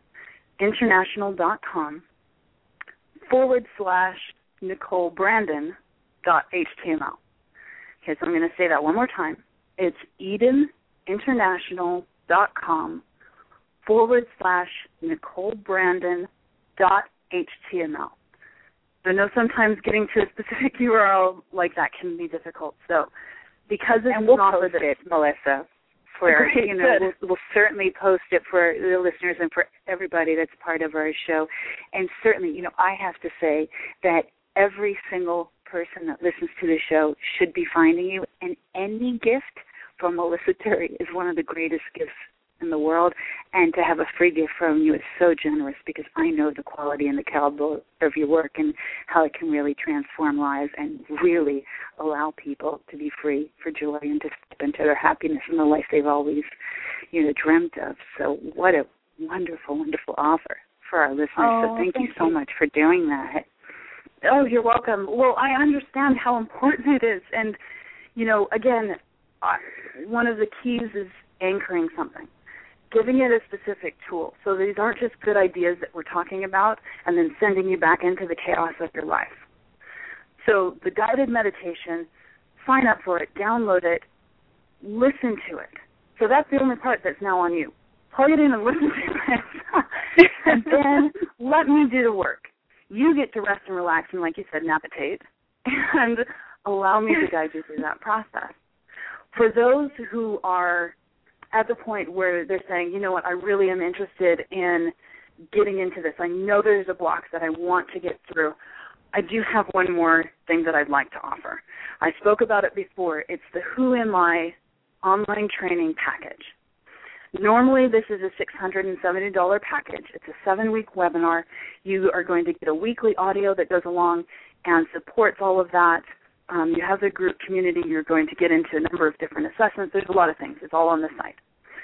international.com, forward slash Nicole Brandon dot html. Okay, so I'm going to say that one more time. It's Eden international.com forward slash Nicole Brandon dot html. So I know sometimes getting to a specific U R L like that can be difficult. So because it's and we'll an offer post that, it, Melissa. For Great, you know, we'll, we'll certainly post it for the listeners and for everybody that's part of our show. And certainly, you know, I have to say that every single person that listens to the show should be finding you. And any gift from Melissa Terry is one of the greatest gifts in the world. And to have a free gift from you is so generous, because I know the quality and the caliber of your work and how it can really transform lives and really allow people to be free for joy and to step into their happiness and the life they've always, you know, dreamt of. So what a wonderful, wonderful offer for our listeners. Oh, so thank, thank you so you. much for doing that. Oh, you're welcome. Well, I understand how important it is. And, you know, again, I, one of the keys is anchoring something, giving it a specific tool. So these aren't just good ideas that we're talking about and then sending you back into the chaos of your life. So the guided meditation, sign up for it, download it, listen to it. So that's the only part that's now on you. Plug it in and listen to it. And then let me do the work. You get to rest and relax and, like you said, napitate, and allow me to guide you through that process. For those who are at the point where they're saying, you know what, I really am interested in getting into this. I know there's a block that I want to get through. I do have one more thing that I'd like to offer. I spoke about it before. It's the Who Am I online training package. Normally, this is a six hundred seventy dollars package. It's a seven-week webinar. You are going to get a weekly audio that goes along and supports all of that. Um, you have the group community. You're going to get into a number of different assessments. There's a lot of things. It's all on the site.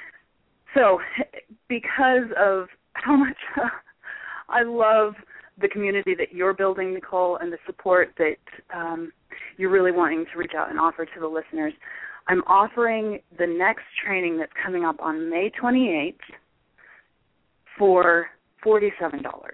So because of how much I love the community that you're building, Nicole, and the support that um, you're really wanting to reach out and offer to the listeners, I'm offering the next training that's coming up on May twenty-eighth for forty-seven dollars.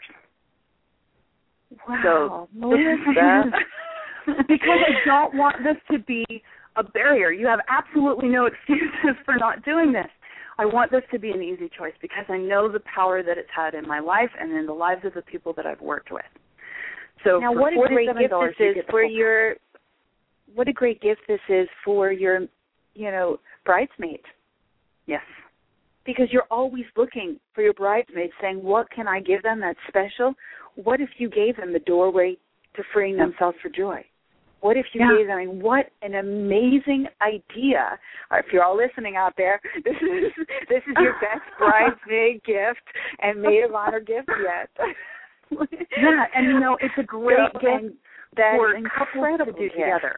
Wow, so, Melissa. because I don't want this to be a barrier. You have absolutely no excuses for not doing this. I want this to be an easy choice because I know the power that it's had in my life and in the lives of the people that I've worked with. So now, for what a great gift you this is for your. What a great gift this is for your, you know, bridesmaids. Yes. Because you're always looking for your bridesmaids, saying, what can I give them that's special? What if you gave them the doorway to freeing themselves for joy? What if you yeah. gave them, I mean, what an amazing idea. Or if you're all listening out there, this is this is your best bridesmaid gift and maid of honor gift yet. Yeah, and you know, it's a great so, gift that's for couples to do gift. together.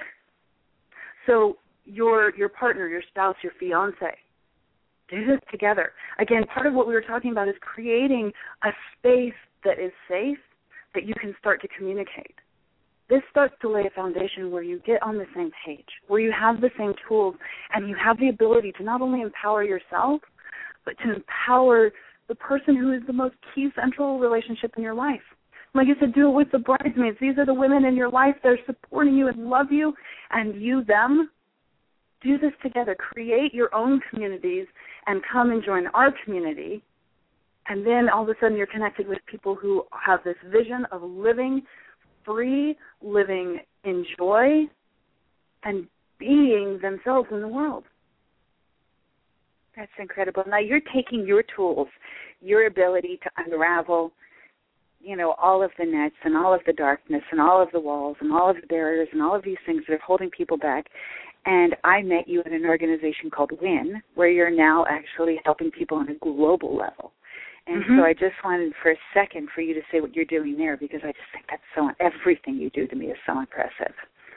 So your your partner, your spouse, your fiance, do this together. Again, part of what we were talking about is creating a space that is safe, that you can start to communicate. This starts to lay a foundation where you get on the same page, where you have the same tools, and you have the ability to not only empower yourself, but to empower the person who is the most key central relationship in your life. Like you said, do it with the bridesmaids. These are the women in your life that are supporting you and love you, and you, them. Do this together. Create your own communities and come and join our community. And then all of a sudden you're connected with people who have this vision of living free, living in joy, and being themselves in the world. That's incredible. Now you're taking your tools, your ability to unravel, you know, all of the nets and all of the darkness and all of the walls and all of the barriers and all of these things that are holding people back. And I met you at an organization called WIN, where you're now actually helping people on a global level. And mm-hmm. so I just wanted for a second for you to say what you're doing there, because I just think that's so, everything you do to me is so impressive.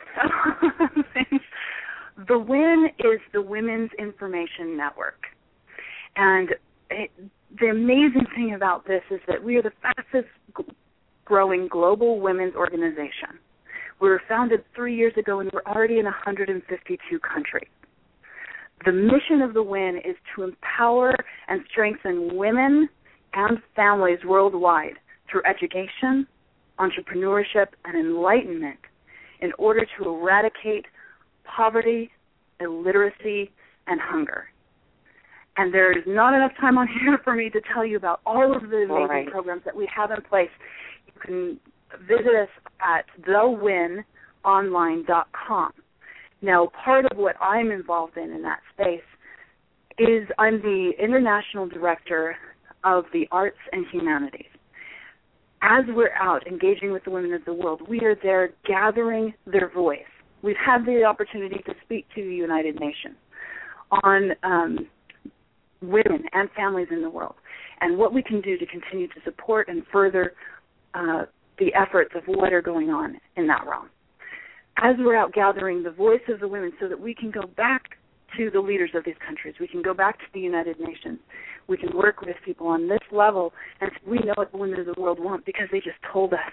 The WIN is the Women's Information Network. And it, the amazing thing about this is that we are the fastest growing global women's organization. We were founded three years ago, and we're already in one hundred fifty-two countries. The mission of the W I N is to empower and strengthen women and families worldwide through education, entrepreneurship, and enlightenment in order to eradicate poverty, illiteracy, and hunger. And there is not enough time on here for me to tell you about all of the amazing right. programs that we have in place. You can visit us at the win online dot com. Now, part of what I'm involved in in that space is I'm the International Director of the Arts and Humanities. As we're out engaging with the women of the world, we are there gathering their voice. We've had the opportunity to speak to the United Nations on um, women and families in the world and what we can do to continue to support and further uh, the efforts of what are going on in that realm. As we're out gathering the voice of the women so that we can go back to the leaders of these countries, we can go back to the United Nations, we can work with people on this level, and we know what the women of the world want because they just told us.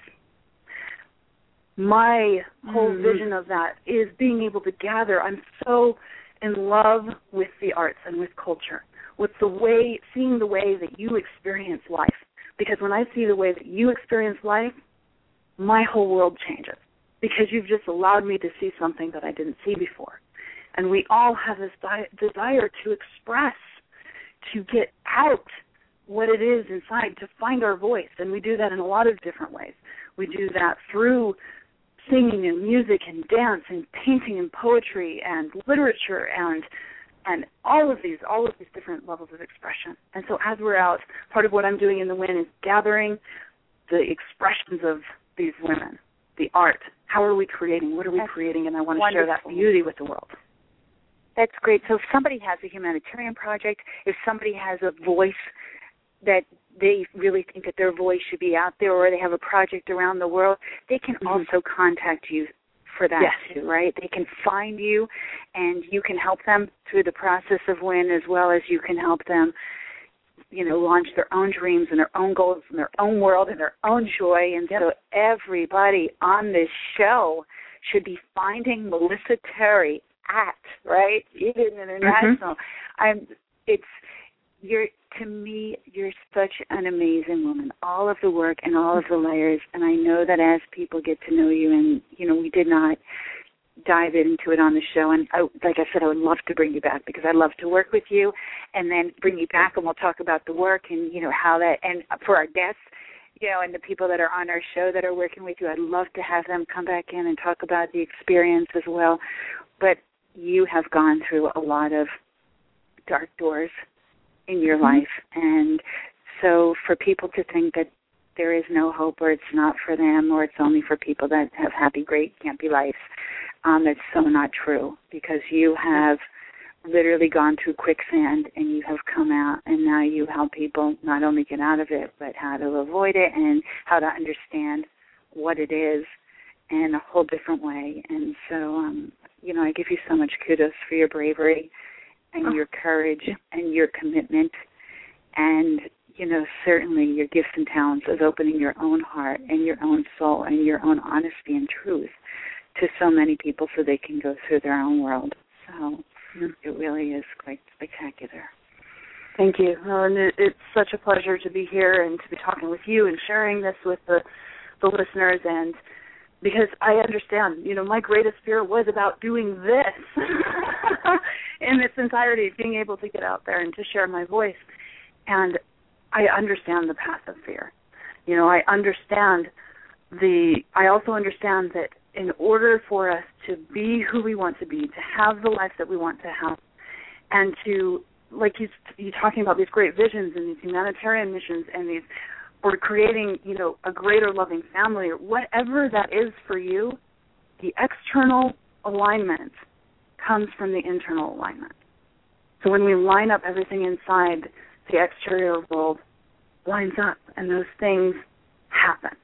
My whole mm-hmm. vision of that is being able to gather. I'm so in love with the arts and with culture, with the way, seeing the way that you experience life. Because when I see the way that you experience life, my whole world changes. Because you've just allowed me to see something that I didn't see before. And we all have this di- desire to express, to get out what it is inside, to find our voice. And we do that in a lot of different ways. We do that through singing and music and dance and painting and poetry and literature and and all of these, all of these different levels of expression. And so as we're out, part of what I'm doing in the W I N is gathering the expressions of these women, the art. How are we creating? What are we That's creating? And I want to wonderful. share that beauty with the world. That's great. So if somebody has a humanitarian project, if somebody has a voice that they really think that their voice should be out there, or they have a project around the world, they can mm-hmm. also contact you for that yes. too, right? They can find you, and you can help them through the process of W I N, as well as you can help them, you know, launch their own dreams and their own goals and their own world and their own joy. And so everybody on this show should be finding Melissa Terry at, right, Eden International. Mm-hmm. I'm, it's, you're, to me, you're such an amazing woman. All of the work and all of the layers, and I know that as people get to know you, and, you know, we did not dive into it on the show, and I, like I said, I would love to bring you back because I love to work with you, and then bring you back and we'll talk about the work and, you know, how that, and for our guests, you know, and the people that are on our show that are working with you, I'd love to have them come back in and talk about the experience as well. But you have gone through a lot of dark doors in your mm-hmm. life, and so for people to think that there is no hope, or it's not for them, or it's only for people that have happy, great, campy lives, um, that's so not true, because you have literally gone through quicksand and you have come out, and now you help people not only get out of it, but how to avoid it and how to understand what it is in a whole different way. And so, um, you know, I give you so much kudos for your bravery and oh. your courage and your commitment, and, you know, certainly your gifts and talents of opening your own heart and your own soul and your own honesty and truth to so many people so they can go through their own world. So it really is quite spectacular. Thank you. Well, and it, it's such a pleasure to be here and to be talking with you and sharing this with the, the listeners, and because I understand, you know, my greatest fear was about doing this in its entirety, being able to get out there and to share my voice. And I understand the path of fear. You know, I understand the, I also understand that in order for us to be who we want to be, to have the life that we want to have, and to, like you, you talking about these great visions and these humanitarian missions and these, or creating, you know, a greater loving family, or whatever that is for you, the external alignment comes from the internal alignment. So when we line up everything inside, the exterior world lines up, and those things happen.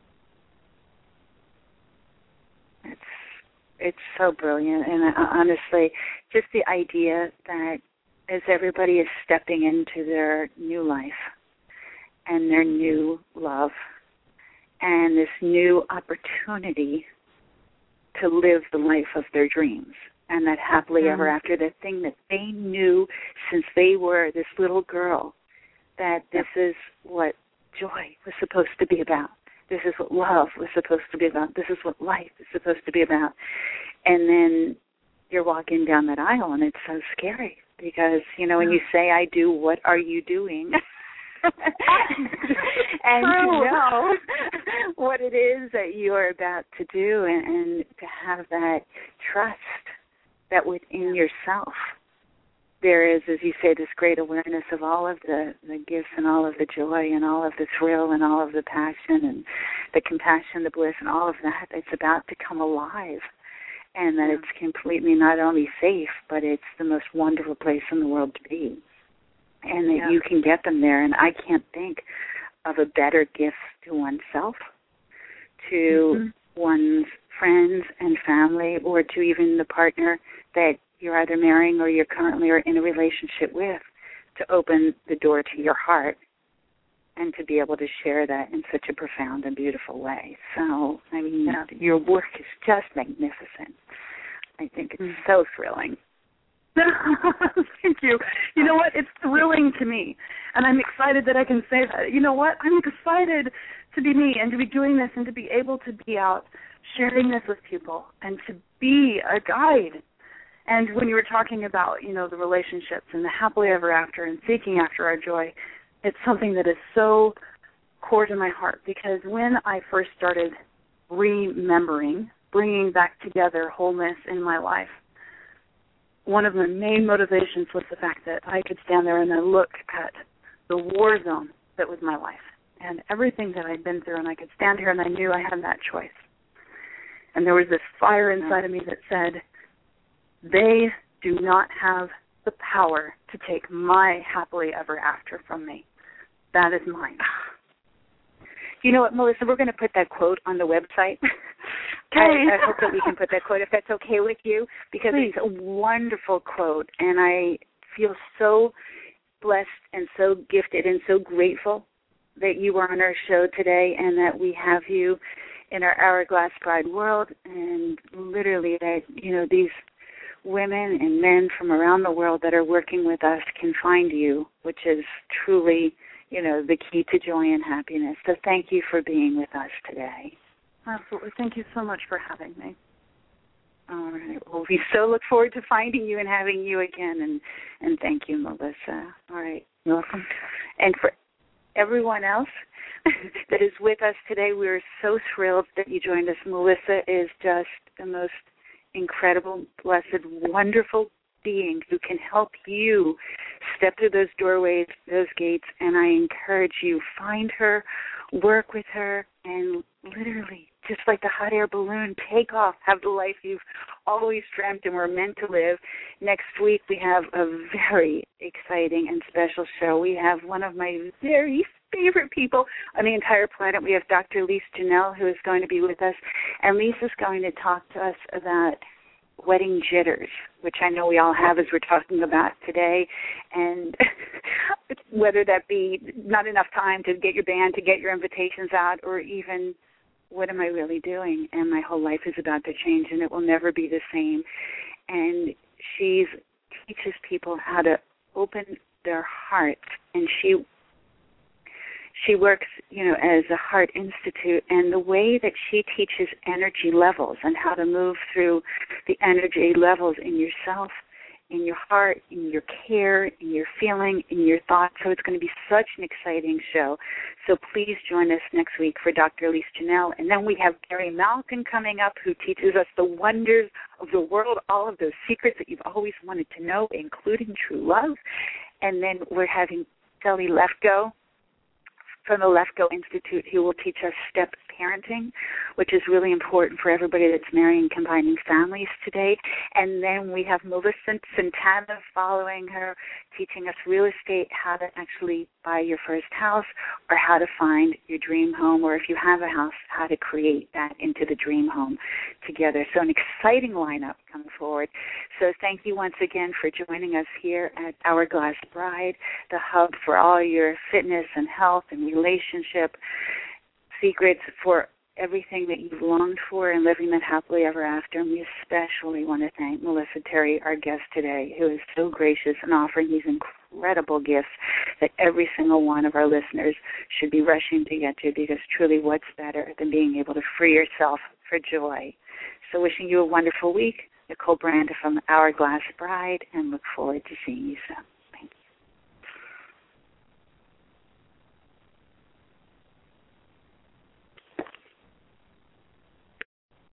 It's it's so brilliant, and uh, honestly, just the idea that as everybody is stepping into their new life and their new love and this new opportunity to live the life of their dreams. And that happily Mm-hmm. ever after, that thing that they knew since they were this little girl, that this yeah. is what joy was supposed to be about. This is what love was supposed to be about. This is what life is supposed to be about. And then you're walking down that aisle, and it's so scary because, you know, when you say, I do, what are you doing? And True. to know what it is that you are about to do, and, and to have that trust that within yourself there is, as you say, this great awareness of all of the, the gifts and all of the joy and all of the thrill and all of the passion and the compassion, the bliss, and all of that. It's about to come alive, and that yeah. it's completely not only safe, but it's the most wonderful place in the world to be, and that yeah. you can get them there. And I can't think of a better gift to oneself, to mm-hmm. one's friends and family, or to even the partner that you're either marrying or you're currently or in a relationship with, to open the door to your heart and to be able to share that in such a profound and beautiful way. So, I mean, yeah. your work is just magnificent. I think it's mm. so thrilling. Thank you. You know what? It's thrilling to me, and I'm excited that I can say that. You know what? I'm excited to be me and to be doing this and to be able to be out sharing this with people and to be a guide. And when you were talking about, you know, the relationships and the happily ever after and seeking after our joy, it's something that is so core to my heart, because when I first started remembering, bringing back together wholeness in my life, one of the main motivations was the fact that I could stand there and I look at the war zone that was my life and everything that I'd been through, and I could stand here and I knew I had that choice. And there was this fire inside of me that said, they do not have the power to take my happily ever after from me. That is mine. You know what, Melissa, we're going to put that quote on the website. Okay. I, I hope that we can put that quote, if that's okay with you, because Please. It's a wonderful quote, and I feel so blessed and so gifted and so grateful that you are on our show today and that we have you in our Hourglass Bride world, and literally that, you know, these women and men from around the world that are working with us can find you, which is truly, you know, the key to joy and happiness. So thank you for being with us today. Absolutely. Thank you so much for having me. All right. Well, we so look forward to finding you and having you again, and, and thank you, Melissa. All right. You're welcome. And for everyone else that is with us today, we're so thrilled that you joined us. Melissa is just the most incredible, blessed, wonderful being who can help you step through those doorways, those gates, and I encourage you, find her, work with her, and literally, just like the hot air balloon, take off, have the life you've always dreamt and were meant to live. Next week, we have a very exciting and special show. We have one of my very favorite people on the entire planet. We have Doctor Lise Janelle, who is going to be with us, and Lise is going to talk to us about wedding jitters, which I know we all have, as we're talking about today, and whether that be not enough time to get your band, to get your invitations out, or even what am I really doing? And my whole life is about to change, and it will never be the same. And she teaches people how to open their hearts, and she She works, you know, as a Heart Institute, and the way that she teaches energy levels and how to move through the energy levels in yourself, in your heart, in your care, in your feeling, in your thoughts. So it's going to be such an exciting show. So please join us next week for Doctor Lise Janelle. And then we have Gary Malkin coming up, who teaches us the wonders of the world, all of those secrets that you've always wanted to know, including true love. And then we're having Sally Lefko from the Lefko Institute, who will teach us step parenting, which is really important for everybody that's marrying and combining families today. And then we have Melissa Santana following her, teaching us real estate, how to actually buy your first house, or how to find your dream home, or if you have a house, how to create that into the dream home together. So an exciting lineup coming forward. So thank you once again for joining us here at Hourglass Bride, the hub for all your fitness and health and relationship secrets for everything that you've longed for and living that happily ever after. And we especially want to thank Melissa Terry, our guest today, who is so gracious in offering these incredible gifts that every single one of our listeners should be rushing to get to, because truly what's better than being able to free yourself for joy. So wishing you a wonderful week. Nicole Branda from Hourglass Bride, and look forward to seeing you soon.